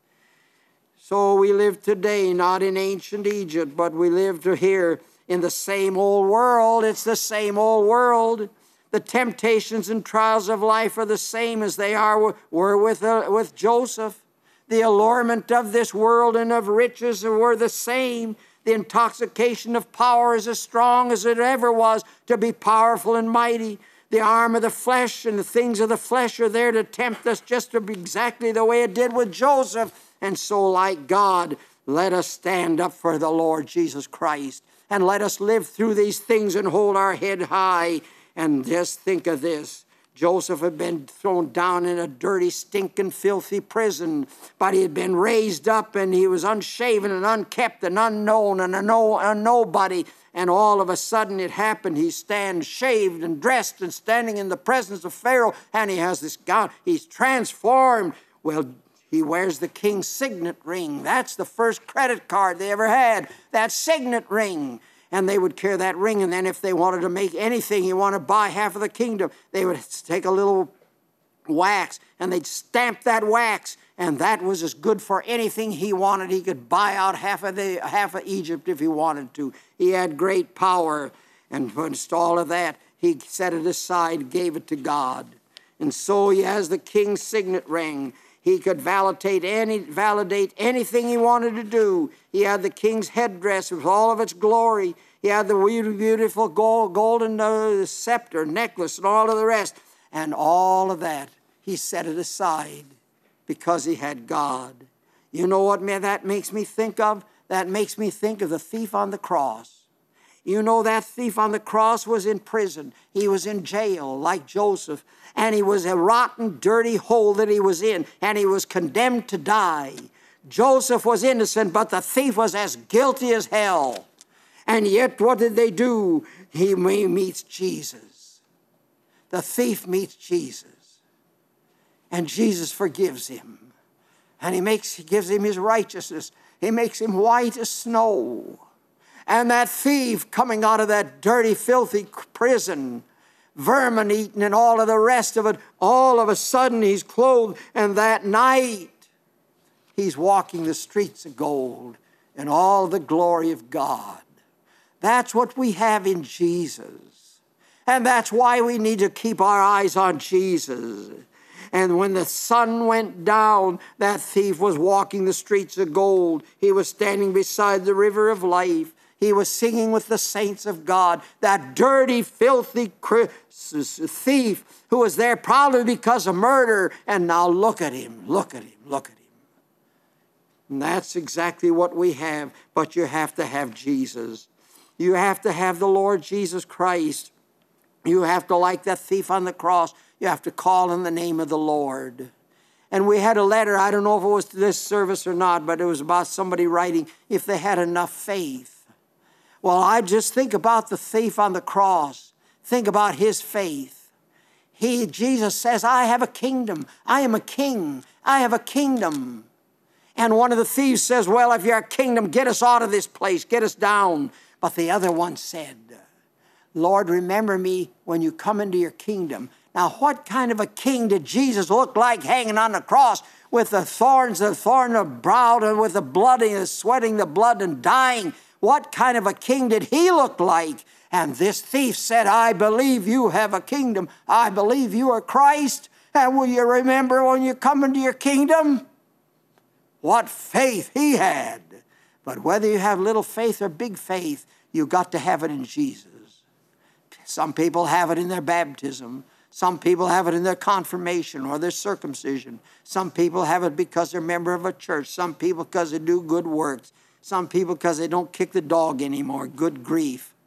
So we live today not in ancient Egypt, but we live to here in the same old world. It's the same old world. The temptations and trials of life are the same as they are were with, uh, with Joseph. The allurement of this world and of riches were the same. The intoxication of power is as strong as it ever was to be powerful and mighty. The arm of the flesh and the things of the flesh are there to tempt us just to be exactly the way it did with Joseph. And so, like God, let us stand up for the Lord Jesus Christ. And let us live through these things and hold our head high. And just think of this. Joseph had been thrown down in a dirty, stinking, filthy prison, but he had been raised up and he was unshaven and unkept and unknown and a, no, a nobody. And all of a sudden it happened. He stands shaved and dressed and standing in the presence of Pharaoh, and he has this gown. He's transformed. Well, he wears the king's signet ring. That's the first credit card they ever had, that signet ring. And they would carry that ring, and then if they wanted to make anything, you want to buy half of the kingdom, they would take a little wax, and they'd stamp that wax, and that was as good for anything he wanted. He could buy out half of the half of Egypt if he wanted to. He had great power, and against all of that, he set it aside, gave it to God. And so he has the king's signet ring. He could validate, any, validate anything he wanted to do. He had the king's headdress with all of its glory. He had the beautiful gold, golden uh, scepter, necklace, and all of the rest. And all of that, he set it aside because he had God. You know what that makes me think of? That makes me think of the thief on the cross. You know, that thief on the cross was in prison. He was in jail like Joseph. And he was a rotten, dirty hole that he was in. And he was condemned to die. Joseph was innocent, but the thief was as guilty as hell. And yet, what did they do? He meets Jesus. The thief meets Jesus. And Jesus forgives him. And he makes, he gives him his righteousness. He makes him white as snow. And that thief coming out of that dirty, filthy prison, vermin eaten and all of the rest of it, all of a sudden he's clothed, and that night he's walking the streets of gold in all the glory of God. That's what we have in Jesus. And that's why we need to keep our eyes on Jesus. And when the sun went down, that thief was walking the streets of gold. He was standing beside the river of life. He was singing with the saints of God. That dirty, filthy thief who was there probably because of murder. And now look at him, look at him, look at him. And that's exactly what we have. But you have to have Jesus. You have to have the Lord Jesus Christ. You have to, like that thief on the cross, you have to call in the name of the Lord. And we had a letter, I don't know if it was to this service or not, but it was about somebody writing if they had enough faith. Well, I just think about the thief on the cross. Think about his faith. He, Jesus says, I have a kingdom. I am a king. I have a kingdom. And one of the thieves says, well, if you're a kingdom, get us out of this place. Get us down. But the other one said, Lord, remember me when you come into your kingdom. Now, what kind of a king did Jesus look like hanging on the cross with the thorns, the thorn of brow, and with the blood, and sweating the blood and dying? What kind of a king did he look like? And this thief said, I believe you have a kingdom. I believe you are Christ. And will you remember when you come into your kingdom? What faith he had. But whether you have little faith or big faith, you've got to have it in Jesus. Some people have it in their baptism. Some people have it in their confirmation or their circumcision. Some people have it because they're a member of a church. Some people because they do good works. Some people because they don't kick the dog anymore. Good grief.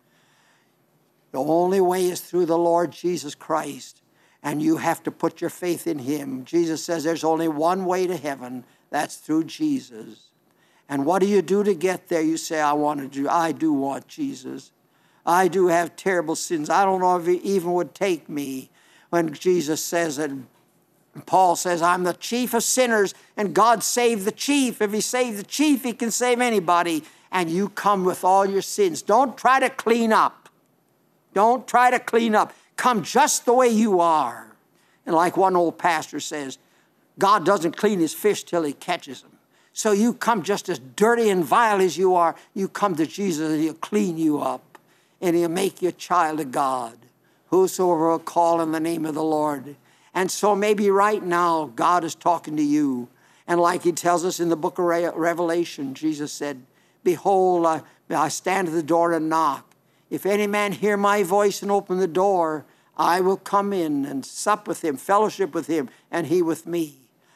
The only way is through the Lord Jesus Christ. And you have to put your faith in him. Jesus says there's only one way to heaven. That's through Jesus. And what do you do to get there? You say, I want to do, I do want Jesus. I do have terrible sins. I don't know if he even would take me. When Jesus says that, Paul says, I'm the chief of sinners, and God saved the chief. If he saved the chief, he can save anybody. And you come with all your sins. Don't try to clean up. Don't try to clean up. Come just the way you are. And like one old pastor says, God doesn't clean his fish till he catches them. So you come just as dirty and vile as you are. You come to Jesus and he'll clean you up. And he'll make you a child of God. Whosoever will call in the name of the Lord. And so maybe right now, God is talking to you. And like he tells us in the book of Revelation, Jesus said, Behold, I, I stand at the door and knock. If any man hear my voice and open the door, I will come in and sup with him, fellowship with him, and he with me.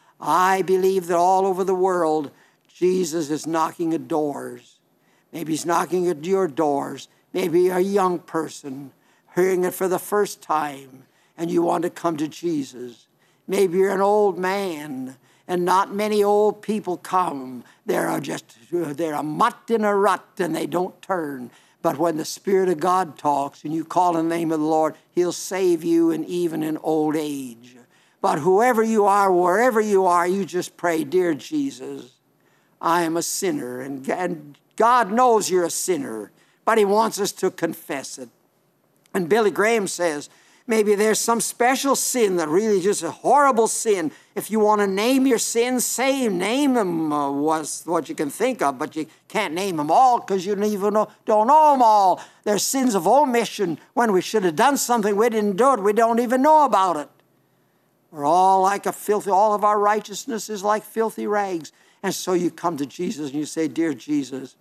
I believe that all over the world, Jesus is knocking at doors. Maybe he's knocking at your doors. Maybe you're a young person hearing it for the first time and you want to come to Jesus. Maybe you're an old man and not many old people come. They're just, they're a mutt in a rut and they don't turn. But when the Spirit of God talks and you call in the name of the Lord, he'll save you and even in old age. But whoever you are, wherever you are, you just pray, Dear Jesus, I am a sinner. And, and God knows you're a sinner. But he wants us to confess it. And Billy Graham says, maybe there's some special sin that really just a horrible sin. If you want to name your sins, say name them uh, was what you can think of, but you can't name them all because you don't even know, don't know them all. There's sins of omission when we should have done something. We didn't do it. We don't even know about it. We're all like a filthy, all of our righteousness is like filthy rags. And so you come to Jesus and you say, Dear Jesus,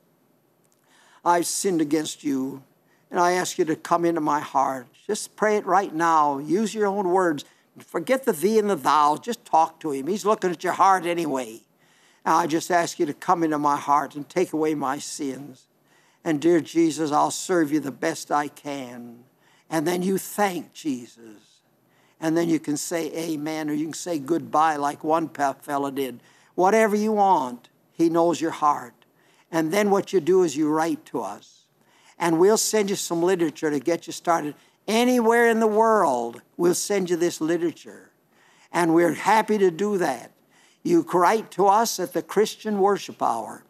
I've sinned against you, and I ask you to come into my heart. Just pray it right now. Use your own words. Forget the thee and the thou. Just talk to him. He's looking at your heart anyway. Now, I just ask you to come into my heart and take away my sins. And dear Jesus, I'll serve you the best I can. And then you thank Jesus. And then you can say amen, or you can say goodbye like one fella did. Whatever you want, he knows your heart. And then what you do is you write to us. And we'll send you some literature to get you started. Anywhere in the world, we'll send you this literature. And we're happy to do that. You write to us at the Christian Worship Hour.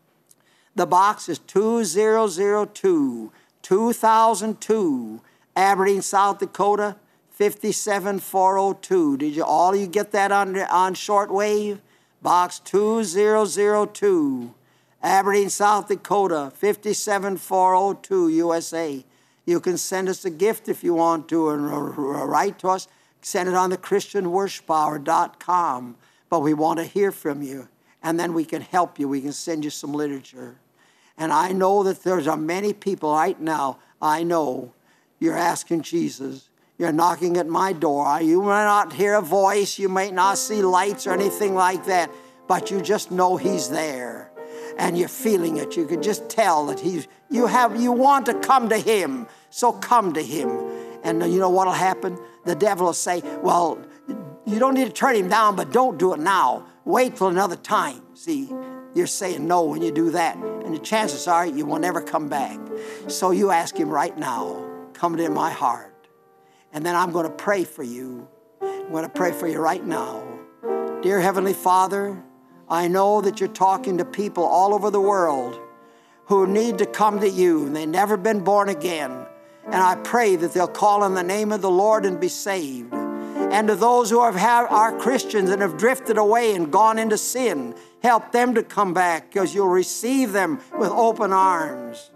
The box is two thousand two, two thousand two, Aberdeen, South Dakota, five seven four oh two. Did you all you get that on, on shortwave? Box two thousand two. Aberdeen, South Dakota, five seven four oh two, U S A. You can send us a gift if you want to, and write to us. Send it on the Christian Worship Hour dot com. But we want to hear from you, and then we can help you. We can send you some literature. And I know that there's many people right now, I know, you're asking Jesus. You're knocking at my door. You may not hear a voice. You may not see lights or anything like that, but you just know he's there. And you're feeling it. You can just tell that he's, you have, you want to come to him. So come to him. And you know what will happen? The devil will say, well, you don't need to turn him down, but don't do it now. Wait till another time. See, you're saying no when you do that. And the chances are you will never come back. So you ask him right now, come into my heart. And then I'm going to pray for you. I'm going to pray for you right now. Dear Heavenly Father, I know that you're talking to people all over the world who need to come to you, and they've never been born again. And I pray that they'll call on the name of the Lord and be saved. And to those who have, have are Christians and have drifted away and gone into sin, help them to come back, because you'll receive them with open arms.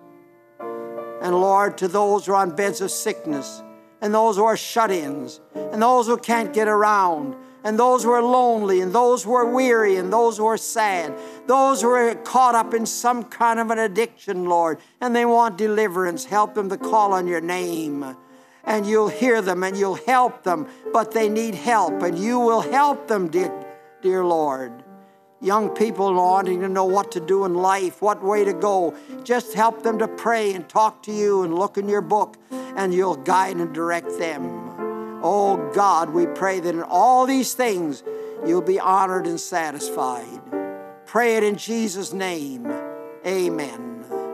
And Lord, to those who are on beds of sickness, and those who are shut-ins, and those who can't get around, and those who are lonely, and those who are weary, and those who are sad, those who are caught up in some kind of an addiction, Lord, and they want deliverance, help them to call on your name. And you'll hear them and you'll help them, but they need help, and you will help them, dear, dear Lord. Young people wanting to know what to do in life, what way to go, just help them to pray and talk to you and look in your book, and you'll guide and direct them. Oh God, we pray that in all these things you'll be honored and satisfied. Pray it in Jesus' name. Amen.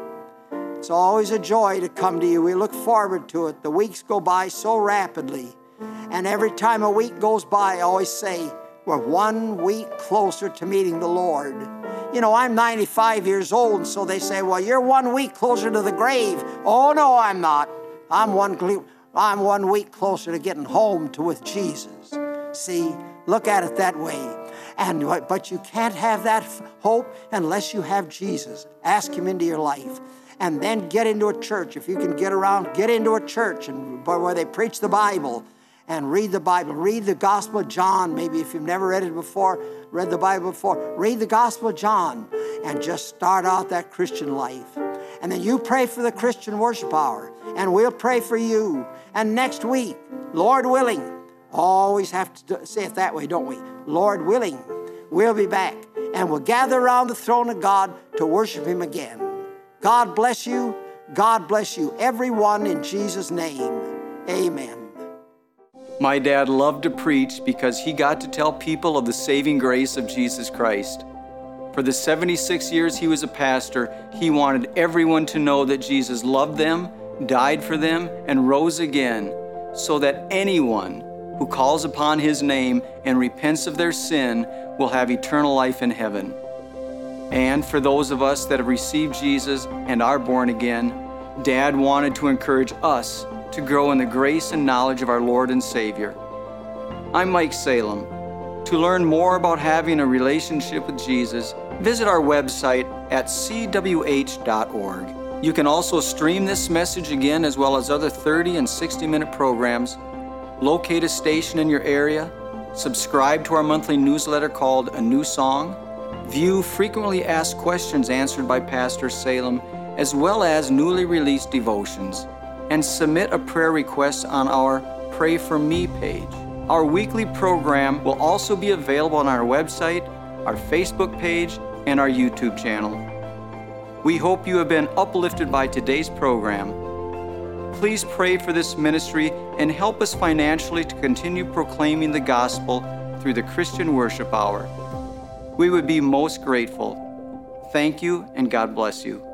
It's always a joy to come to you. We look forward to it. The weeks go by so rapidly. And every time a week goes by, I always say, we're one week closer to meeting the Lord. You know, I'm ninety-five years old, and so they say, well, you're one week closer to the grave. Oh, no, I'm not. I'm one, I'm one week closer to getting home to with Jesus. See, look at it that way. And but you can't have that hope unless you have Jesus. Ask him into your life. And then get into a church. If you can get around, get into a church and where they preach the Bible and read the Bible. Read the Gospel of John. Maybe if you've never read it before, read the Bible before, read the Gospel of John and just start out that Christian life. And then you pray for the Christian Worship Hour, and we'll pray for you. And next week, Lord willing, always have to say it that way, don't we? Lord willing, we'll be back, and we'll gather around the throne of God to worship him again. God bless you. God bless you, everyone, in Jesus' name. Amen. My dad loved to preach because he got to tell people of the saving grace of Jesus Christ. For the seventy-six years he was a pastor, he wanted everyone to know that Jesus loved them, died for them, and rose again, so that anyone who calls upon his name and repents of their sin will have eternal life in heaven. And for those of us that have received Jesus and are born again, Dad wanted to encourage us to grow in the grace and knowledge of our Lord and Savior. I'm Mike Salem. To learn more about having a relationship with Jesus, visit our website at c w h dot org. You can also stream this message again, as well as other thirty and sixty minute programs, locate a station in your area, subscribe to our monthly newsletter called A New Song, view frequently asked questions answered by Pastor Salem, as well as newly released devotions, and submit a prayer request on our Pray For Me page. Our weekly program will also be available on our website, our Facebook page, and our YouTube channel. We hope you have been uplifted by today's program. Please pray for this ministry and help us financially to continue proclaiming the gospel through the Christian Worship Hour. We would be most grateful. Thank you, and God bless you.